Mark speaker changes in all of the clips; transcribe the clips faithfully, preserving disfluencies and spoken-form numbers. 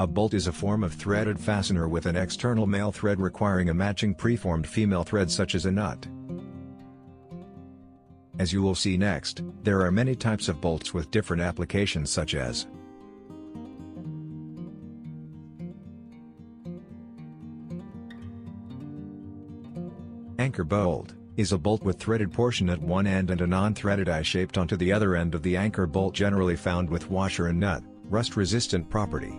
Speaker 1: A bolt is a form of threaded fastener with an external male thread requiring a matching preformed female thread such as a nut. As you will see next, there are many types of bolts with different applications such as anchor bolt is a bolt with threaded portion at one end and a non-threaded eye shaped onto the other end of the anchor bolt, generally found with washer and nut, rust-resistant property.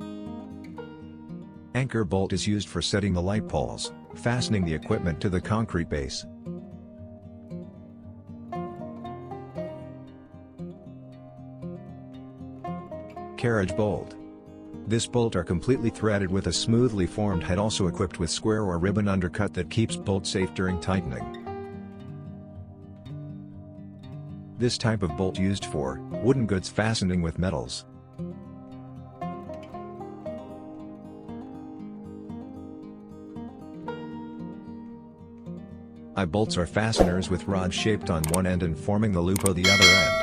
Speaker 1: Anchor bolt is used for setting the light poles, fastening the equipment to the concrete base. Carriage bolt. This bolt are completely threaded with a smoothly formed head, also equipped with square or ribbon undercut that keeps bolt safe during tightening. This type of bolt used for wooden goods fastening with metals. Eye bolts are fasteners with rods shaped on one end and forming the loop on the other end.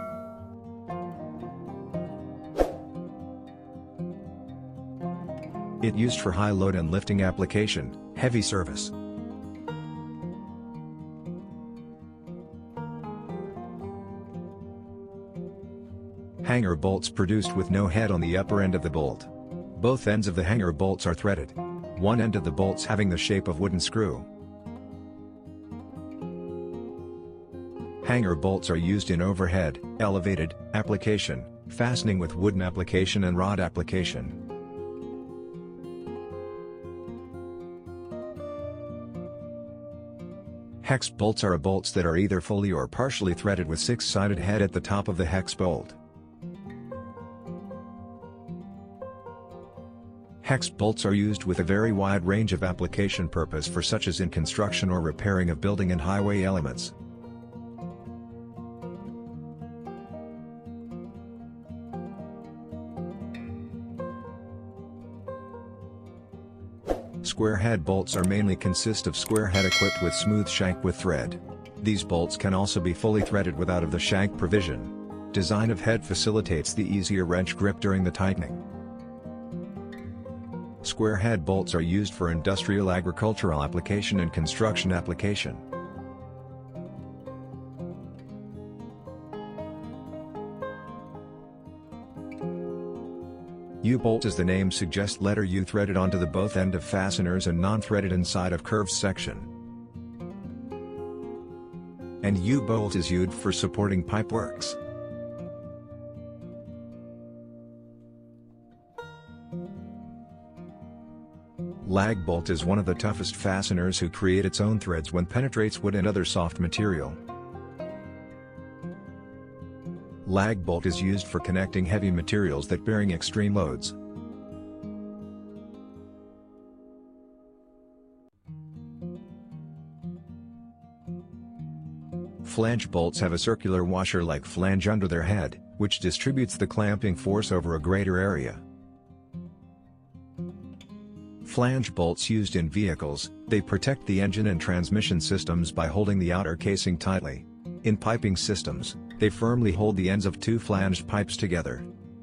Speaker 1: It used for high load and lifting application, heavy service. Hanger bolts produced with no head on the upper end of the bolt. Both ends of the hanger bolts are threaded. One end of the bolts having the shape of wooden screw. Hanger bolts are used in overhead, elevated, application, fastening with wooden application and rod application. Hex bolts are bolts that are either fully or partially threaded with six-sided head at the top of the hex bolt. Hex bolts are used with a very wide range of application purpose for such as in construction or repairing of building and highway elements. Square head bolts are mainly consist of square head equipped with smooth shank with thread. These bolts can also be fully threaded with out of the shank provision. Design of head facilitates the easier wrench grip during the tightening. Square head bolts are used for industrial agricultural application and construction application. U-bolt, as the name suggests, letter U threaded onto the both end of fasteners and non-threaded inside of curved section. And U-bolt is used for supporting pipe works. Lag bolt is one of the toughest fasteners who create its own threads when penetrates wood and other soft material. Lag bolt is used for connecting heavy materials that bearing extreme loads. Flange bolts have a circular washer-like flange under their head, which distributes the clamping force over a greater area. Flange bolts used in vehicles, they protect the engine and transmission systems by holding the outer casing tightly. In piping systems, they firmly hold the ends of two flanged pipes together.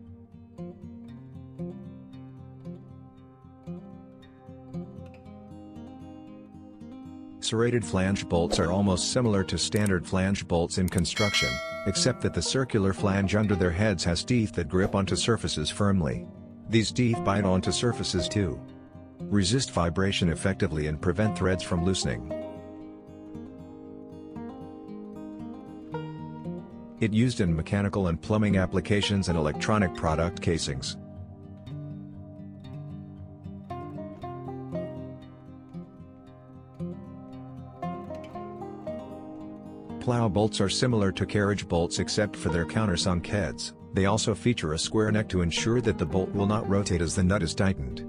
Speaker 1: Serrated flange bolts are almost similar to standard flange bolts in construction, except that the circular flange under their heads has teeth that grip onto surfaces firmly. These teeth bite onto surfaces too. Resist vibration effectively and prevent threads from loosening. It used in mechanical and plumbing applications and electronic product casings. Plow bolts are similar to carriage bolts except for their countersunk heads. They also feature a square neck to ensure that the bolt will not rotate as the nut is tightened.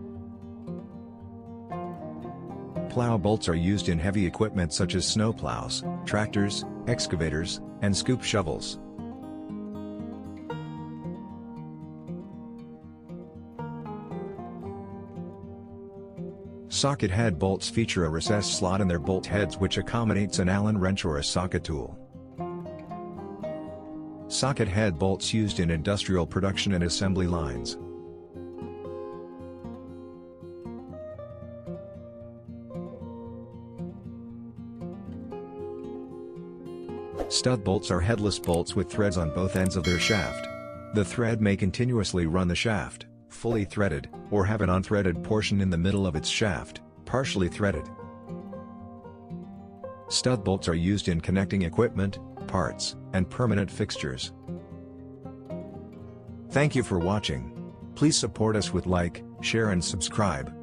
Speaker 1: Plow bolts are used in heavy equipment such as snowplows, tractors, excavators, and scoop shovels. Socket head bolts feature a recessed slot in their bolt heads which accommodates an Allen wrench or a socket tool. Socket head bolts used in industrial production and assembly lines. Stud bolts are headless bolts with threads on both ends of their shaft. The thread may continuously run the shaft, fully threaded, or have an unthreaded portion in the middle of its shaft, partially threaded. Stud bolts are used in connecting equipment, parts, and permanent fixtures. Thank you for watching. Please support us with like, share and subscribe.